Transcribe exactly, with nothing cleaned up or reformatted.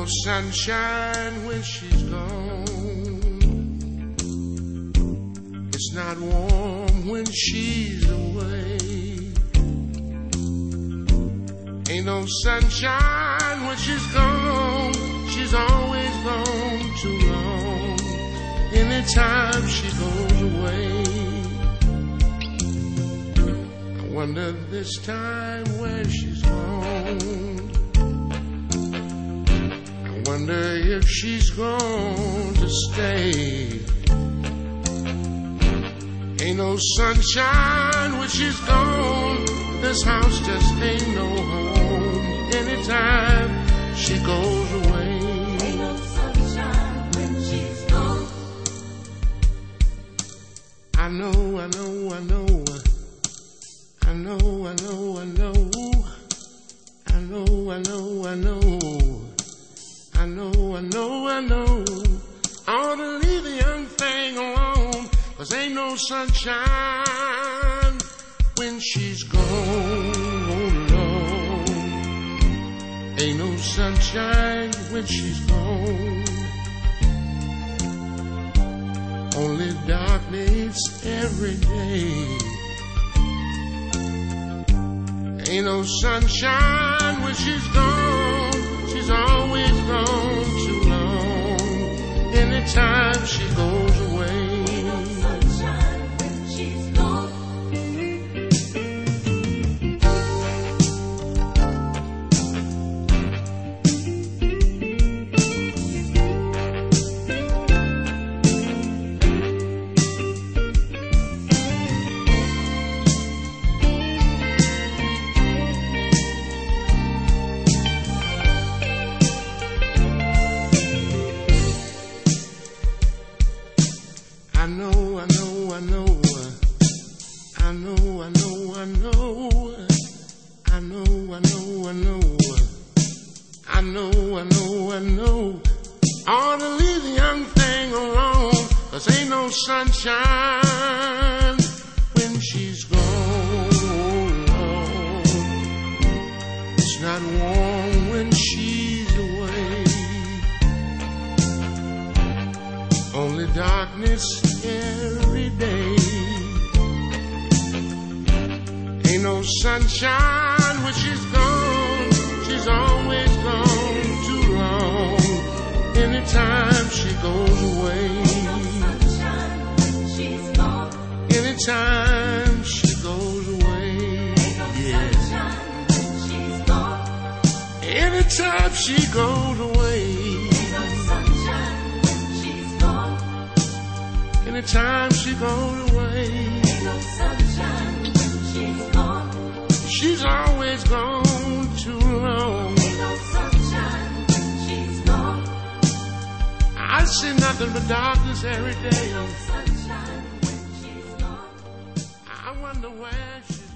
sunshine when she's gone. It's not warm when she's away. Ain't no sunshine when she's gone. She's always gone too long. Anytime she goes away, I wonder this time where she's gone. Wonder if she's going to stay. Ain't no sunshine when she's gone. This house just ain't no home. Anytime she goes away. Ain't no sunshine when she's gone. I know, I know, I know. I know, I know, I know. I know, I know, I know. I know, I know, I know, I ought to leave the young thing alone, 'cause ain't no sunshine when she's gone. Oh, Lord. Ain't no sunshine when she's gone. Only darkness every day. Ain't no sunshine when she's gone. She's always gone too long. Anytime she goes away. Ain't no sunshine when she's gone. I know, I know, I know, I know, I know, I know, I know, I know, I know, I know, I know, I know, I ought to leave the young thing alone, 'cause ain't no sunshine when she's gone. It's not warm when she's away. Only darkness every day. Ain't no sunshine when she's gone. She's always gone too long. Anytime she goes away. Ain't no sunshine when she's gone. Anytime she goes away. Ain't no sunshine when she's gone. Anytime she goes away. Ain't no sunshine when she's gone. Anytime she goes away. Ain't no sunshine when she's gone. She's always gone too long. Ain't no sunshine when she's gone. I see nothing but darkness every day. Ain't no sunshine when she's gone. I wonder where she's